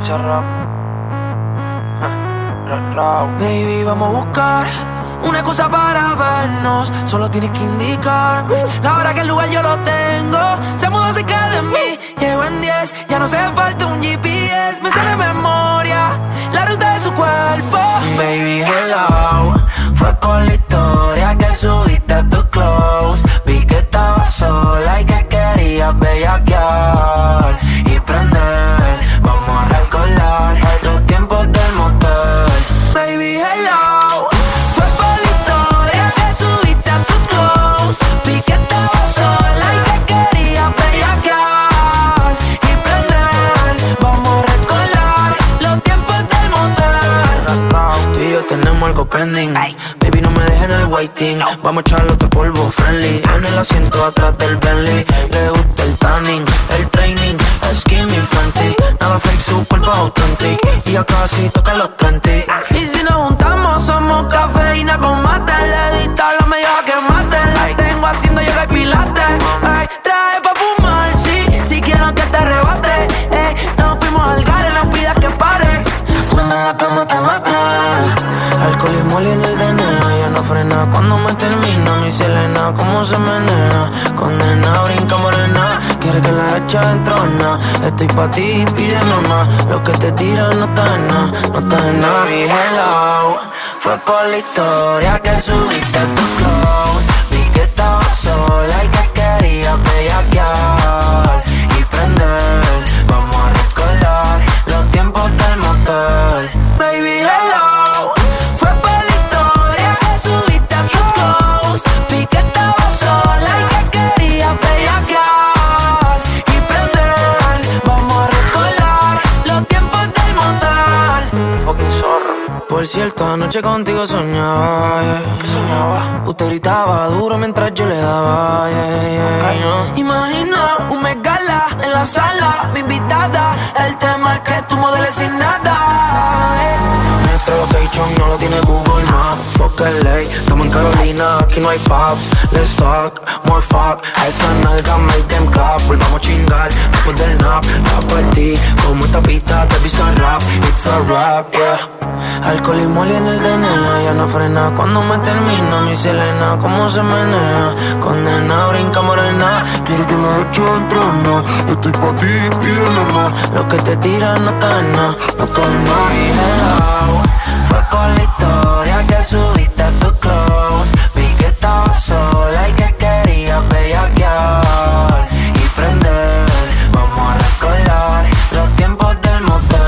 Bizarrap. Baby, vamos a buscar una excusa para vernos. Solo tienes que indicarme la hora que el lugar yo lo tengo. Se mudó cerca de mí, llego en 10. Ya no hace falta un GPS. Me sale de memoria la ruta de su cuerpo. Baby, hello. Fue por la historia que subiste a tu close. Vi que estabas sola y que querías bellaquear y prender. Vamos a recordar los tiempos del motel. Baby, hello. Fue por la historia que subiste a tu close. Vi que estabas sola y que querías bellaquear y prender. Vamos a recordar los tiempos del motel. Tú y yo tenemos algo pending. Baby, no me dejes en el waiting. Vamos a echarle otro polvo friendly. En el asiento atrás del Bentley. Le gusta el tanning, el training, skinny Fenty. Nada fake, su cuerpo authentic. Y ya casi toca los 30. Y si nos juntamos somos cafeína con mate. Le dista la media que mate. La tengo haciendo yoga y pilates. Ay, trae pa' fumar, sí. Si quiero que te arrebate. Nos fuimos al gare, no pidas que pare. Cuando en la cama te mate. Alcohol y moli en el DNA. Ya no frena cuando me termina. Mi Selena, cómo se menea. Condena, brinca morena. Quiere que la echa en trona. Estoy pa' ti, pídeme más. Lo que te tiran no está en nada. No está en nada. Baby, hello. Fue por la historia que subiste a tu close. Vi que estabas sola y que querías bellaquear y prender. Vamos a recordar los tiempos del motel. Baby, hello. Fue por la historia que subiste a tu close. Vi que estabas sola y que querías bellaquear y prender. Vamos a recordar los tiempos del motel. Fucking zorro. Por cierto, anoche contigo soñaba, yeah. ¿Qué soñaba? Usted gritaba duro mientras yo le daba, yeah. No. Imagina un megala en la sala, mi invitada. El tema es que tú modeles sin nada, Nuestro location no lo tiene Google Maps. Fuck LA, estamos en Carolina, aquí no hay pubs. Let's talk, more fuck. Esa nalga make them clap. Volvamos a chingar después del nap. Va por ti, como esta pista de Bizarrap. It's a rap, yeah. Alcohol y moli en el DNA. Ya no frena cuando me termina. Mi Selena, cómo se menea. Condena, brinca morena. Quiere que la eche en trona. Estoy pa' ti, pídele más. Lo que te tiran no está en nada. No está en nada. Baby, hello. Fue por la historia que subiste a tu close. Vi que estabas sola y que querías bellaquear y prender. Vamos a recordar los tiempos del motel.